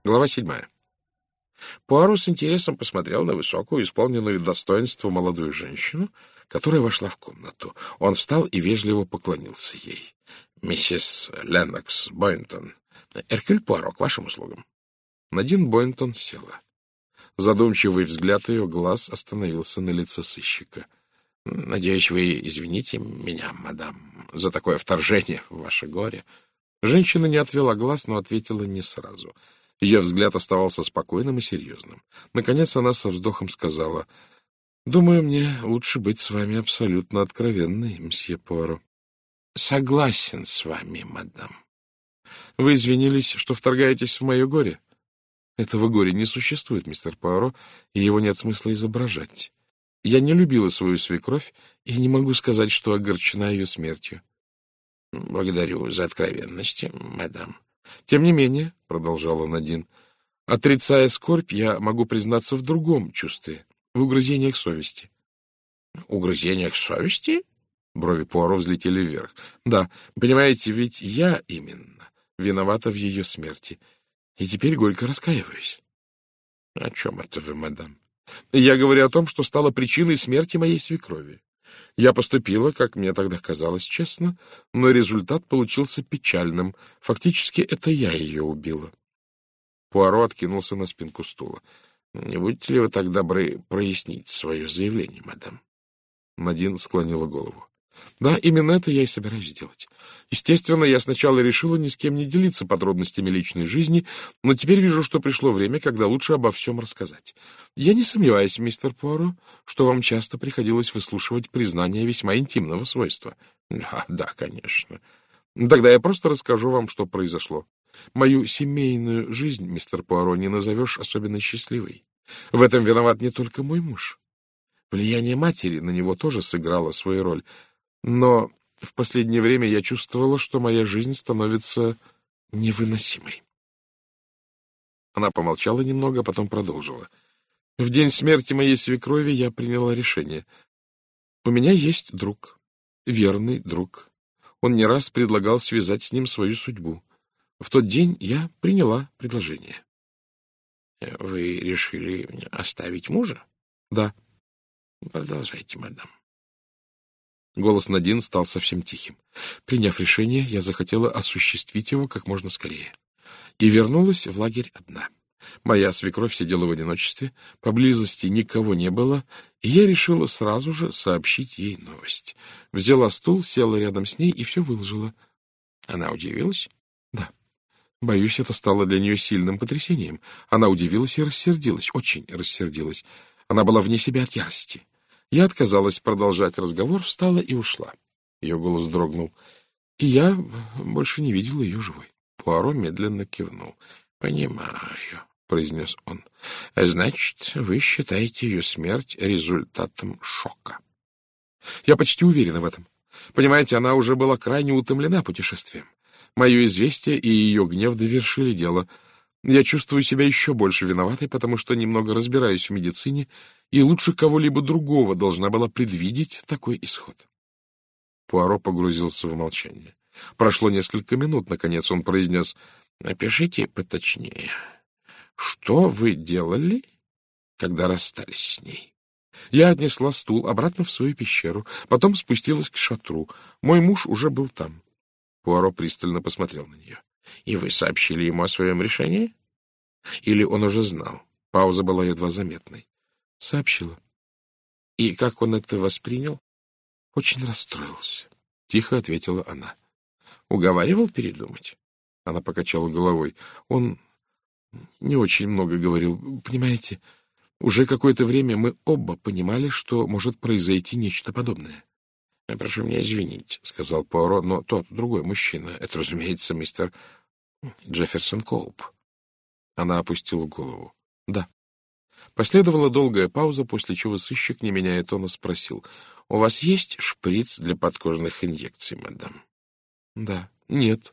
Глава 7. Пуаро с интересом посмотрел на высокую, исполненную достоинства молодую женщину, которая вошла в комнату. Он встал и вежливо поклонился ей. — Миссис Леннокс Бойнтон. Эркюль Пуаро, к вашим услугам. Надин Бойнтон села. Задумчивый взгляд ее глаз остановился на лице сыщика. — Надеюсь, вы извините меня, мадам, за такое вторжение в ваше горе. Женщина не отвела глаз, но ответила не сразу. Ее взгляд оставался спокойным и серьезным. Наконец она со вздохом сказала: — Думаю, мне лучше быть с вами абсолютно откровенной, мсье Пуаро. — Согласен с вами, мадам. — Вы извинились, что вторгаетесь в мое горе? — Этого горя не существует, мистер Пуаро, и его нет смысла изображать. Я не любила свою свекровь и не могу сказать, что огорчена ее смертью. — Благодарю за откровенность, мадам. — Тем не менее, — продолжал Надин, — отрицая скорбь, я могу признаться в другом чувстве, в угрызениях совести. — Угрызениях совести? Брови Пуаро взлетели вверх. — Да, понимаете, ведь я именно виновата в ее смерти, и теперь горько раскаиваюсь. — О чем это вы, мадам? — Я говорю о том, что стало причиной смерти моей свекрови. Я поступила, как мне тогда казалось, честно, но результат получился печальным. Фактически, это я ее убила. Пуаро откинулся на спинку стула. — Не будете ли вы так добры прояснить свое заявление, мадам? Надин склонила голову. — Да, именно это я и собираюсь сделать. Естественно, я сначала решила ни с кем не делиться подробностями личной жизни, но теперь вижу, что пришло время, когда лучше обо всем рассказать. Я не сомневаюсь, мистер Пуаро, что вам часто приходилось выслушивать признания весьма интимного свойства. — Да, конечно. Тогда я просто расскажу вам, что произошло. Мою семейную жизнь, мистер Пуаро, не назовешь особенно счастливой. В этом виноват не только мой муж. Влияние матери на него тоже сыграло свою роль. Но в последнее время я чувствовала, что моя жизнь становится невыносимой. Она помолчала немного, а потом продолжила. В день смерти моей свекрови я приняла решение. У меня есть друг, верный друг. Он не раз предлагал связать с ним свою судьбу. В тот день я приняла предложение. — Вы решили оставить мужа? — Да. — Продолжайте, мадам. Голос Надин стал совсем тихим. Приняв решение, я захотела осуществить его как можно скорее. И вернулась в лагерь одна. Моя свекровь сидела в одиночестве, поблизости никого не было, и я решила сразу же сообщить ей новость. Взяла стул, села рядом с ней и все выложила. Она удивилась? Да. Боюсь, это стало для нее сильным потрясением. Она удивилась и рассердилась, очень рассердилась. Она была вне себя от ярости. Я отказалась продолжать разговор, встала и ушла. Ее голос дрогнул. И я больше не видела ее живой. Пуаро медленно кивнул. — Понимаю, — произнес он. — Значит, вы считаете ее смерть результатом шока. Я почти уверена в этом. Понимаете, она уже была крайне утомлена путешествием. Мое известие и ее гнев довершили дело. Я чувствую себя еще больше виноватой, потому что немного разбираюсь в медицине, и лучше кого-либо другого должна была предвидеть такой исход. Пуаро погрузился в молчание. Прошло несколько минут, наконец он произнес: — Напишите поточнее. Что вы делали, когда расстались с ней? Я отнесла стул обратно в свою пещеру, потом спустилась к шатру. Мой муж уже был там. Пуаро пристально посмотрел на нее. — И вы сообщили ему о своем решении? Или он уже знал? Пауза была едва заметной. — Сообщила. — И как он это воспринял? — Очень расстроился. — тихо ответила она. — Уговаривал передумать? Она покачала головой. Он не очень много говорил. Понимаете, уже какое-то время мы оба понимали, что может произойти нечто подобное. — Прошу меня извинить, — сказал Пуаро, — но тот другой мужчина, это, разумеется, мистер Джефферсон Коуп. Она опустила голову. — Да. Последовала долгая пауза, после чего сыщик, не меняя тона, спросил: — У вас есть шприц для подкожных инъекций, мадам? — Да. — Нет.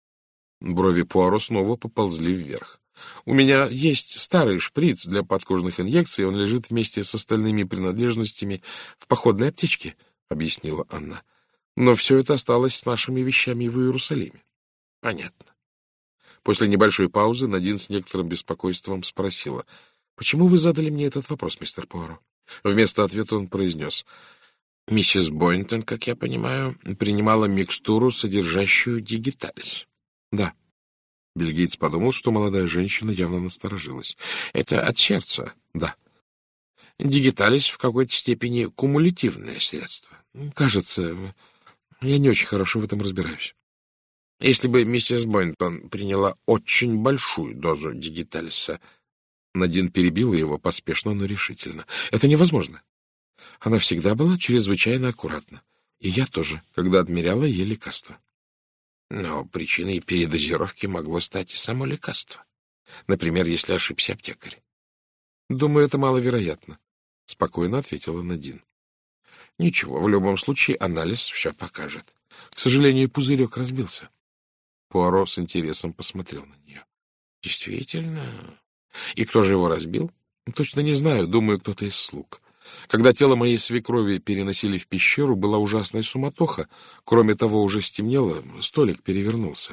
Брови Пуаро снова поползли вверх. — У меня есть старый шприц для подкожных инъекций, он лежит вместе с остальными принадлежностями в походной аптечке, — объяснила Анна. — Но все это осталось с нашими вещами в Иерусалиме. — Понятно. После небольшой паузы Надин с некоторым беспокойством спросила: «Почему вы задали мне этот вопрос, мистер Пуаро?» Вместо ответа он произнес: «Миссис Бойнтон, как я понимаю, принимала микстуру, содержащую дигиталис». «Да». Бельгиец подумал, что молодая женщина явно насторожилась. «Это от сердца?» «Да». «Дигиталис в какой-то степени кумулятивное средство?» «Кажется, я не очень хорошо в этом разбираюсь». «Если бы миссис Бойнтон приняла очень большую дозу дигиталиса...» Надин перебила его поспешно, но решительно. «Это невозможно. Она всегда была чрезвычайно аккуратна. И я тоже, когда отмеряла ей лекарства». Но причиной передозировки могло стать и само лекарство. Например, если ошибся аптекарь. «Думаю, это маловероятно», — спокойно ответила Надин. «Ничего, в любом случае анализ все покажет. К сожалению, пузырек разбился». Пуаро с интересом посмотрел на нее. «Действительно? И кто же его разбил?» «Точно не знаю. Думаю, кто-то из слуг. Когда тело моей свекрови переносили в пещеру, была ужасная суматоха. Кроме того, уже стемнело, столик перевернулся».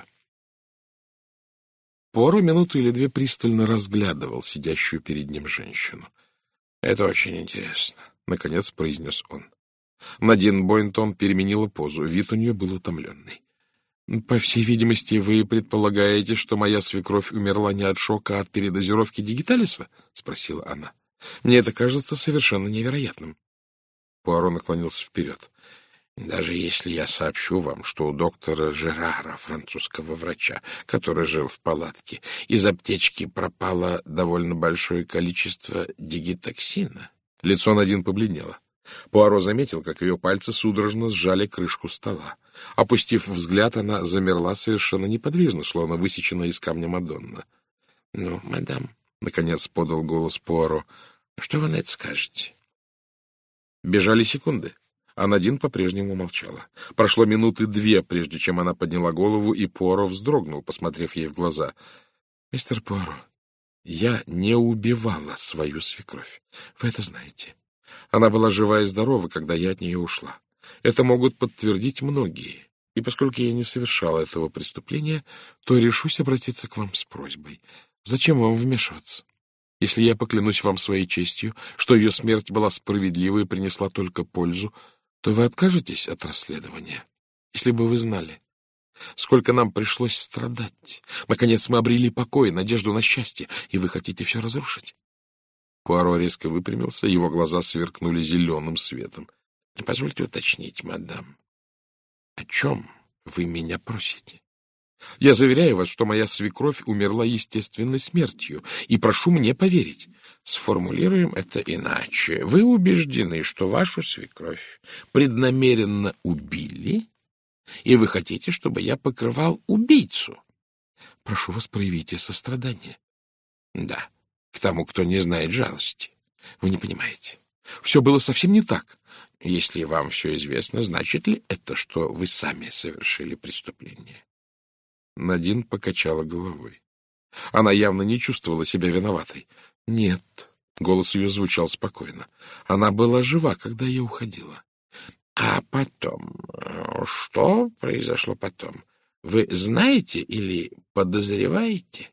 Пуаро минуту или две пристально разглядывал сидящую перед ним женщину. «Это очень интересно», — наконец произнес он. Надин Бойнтон переменила позу. Вид у нее был утомленный. «По всей видимости, вы предполагаете, что моя свекровь умерла не от шока, а от передозировки дигиталиса?» — спросила она. «Мне это кажется совершенно невероятным». Пуаро наклонился вперед. «Даже если я сообщу вам, что у доктора Жерара, французского врача, который жил в палатке, из аптечки пропало довольно большое количество дигитоксина...» Лицо Надин побледнело. Пуаро заметил, как ее пальцы судорожно сжали крышку стола. Опустив взгляд, она замерла совершенно неподвижно, словно высеченная из камня Мадонна. — Ну, мадам, — наконец подал голос Пуаро, — что вы на это скажете? Бежали секунды, а Надин по-прежнему молчала. Прошло минуты две, прежде чем она подняла голову, и Пуаро вздрогнул, посмотрев ей в глаза. — Мистер Пуаро, я не убивала свою свекровь. Вы это знаете. Она была жива и здорова, когда я от нее ушла. Это могут подтвердить многие. И поскольку я не совершала этого преступления, то решусь обратиться к вам с просьбой. Зачем вам вмешиваться? Если я поклянусь вам своей честью, что ее смерть была справедлива и принесла только пользу, то вы откажетесь от расследования. Если бы вы знали, сколько нам пришлось страдать. Наконец мы обрели покой, надежду на счастье, и вы хотите все разрушить. Пуаро резко выпрямился, его глаза сверкнули зеленым светом. — Позвольте уточнить, мадам, о чем вы меня просите? Я заверяю вас, что моя свекровь умерла естественной смертью, и прошу мне поверить. Сформулируем это иначе. Вы убеждены, что вашу свекровь преднамеренно убили, и вы хотите, чтобы я покрывал убийцу? Прошу вас, проявите сострадание. Да. К тому, кто не знает жалости. Вы не понимаете. Все было совсем не так. Если вам все известно, значит ли это, что вы сами совершили преступление? Надин покачала головой. Она явно не чувствовала себя виноватой. Нет, голос ее звучал спокойно. Она была жива, когда я уходила. А потом? Что произошло потом? Вы знаете или подозреваете?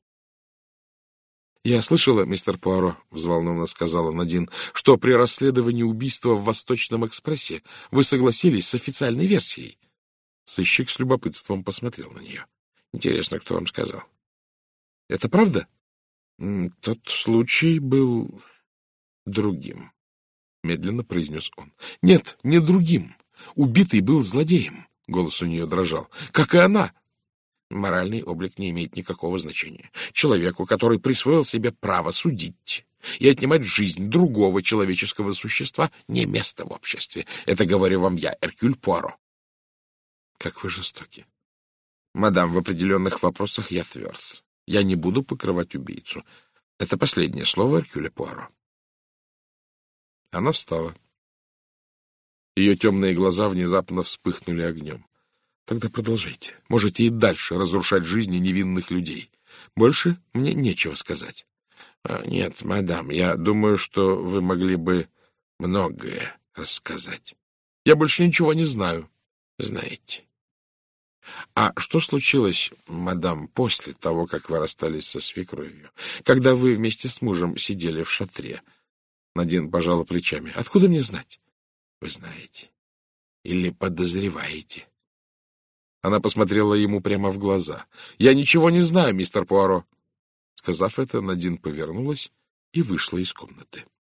«Я слышала, мистер Пуаро, — взволнованно сказала Надин, — что при расследовании убийства в Восточном экспрессе вы согласились с официальной версией». Сыщик с любопытством посмотрел на нее. «Интересно, кто вам сказал?» «Это правда?» «Тот случай был другим», — медленно произнес он. «Нет, не другим. Убитый был злодеем», — голос у нее дрожал, — «как и она». Моральный облик не имеет никакого значения. Человеку, который присвоил себе право судить и отнимать жизнь другого человеческого существа, не место в обществе. Это говорю вам я, Эркюль Пуаро. Как вы жестоки. Мадам, в определенных вопросах я тверд. Я не буду покрывать убийцу. Это последнее слово Эркюля Пуаро. Она встала. Ее темные глаза внезапно вспыхнули огнем. Тогда продолжайте. Можете и дальше разрушать жизни невинных людей. Больше мне нечего сказать. Нет, мадам, я думаю, что вы могли бы многое рассказать. Я больше ничего не знаю. Знаете. — А что случилось, мадам, после того, как вы расстались со свекровью, когда вы вместе с мужем сидели в шатре? Надин пожала плечами. — Откуда мне знать? — Вы знаете. Или подозреваете. Она посмотрела ему прямо в глаза. — Я ничего не знаю, мистер Пуаро. Сказав это, Надин повернулась и вышла из комнаты.